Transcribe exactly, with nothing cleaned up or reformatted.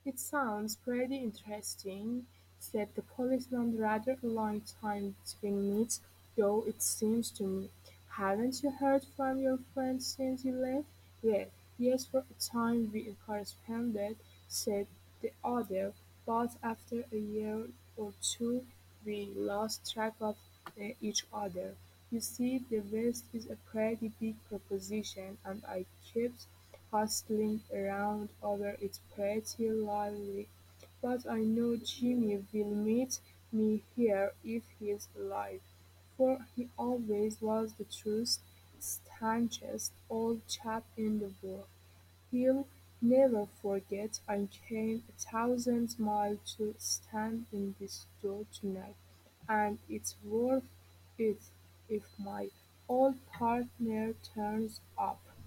"It sounds pretty interesting," said the policeman, "rather a long time between meets, though it seems to me. Haven't you heard from your friend since you left?" "Well, yes, for a time we corresponded," said the other, "but after a year or two we lost track of uh, each other. You see, the West is a pretty big proposition, and I kept hustling around over it pretty lively. But I know Jimmy will meet me here if he's alive, for he always was the truest, stanchest old chap in the world. He'll never forget I came a thousand miles to stand in this door tonight, and it's worth it if my old partner turns up."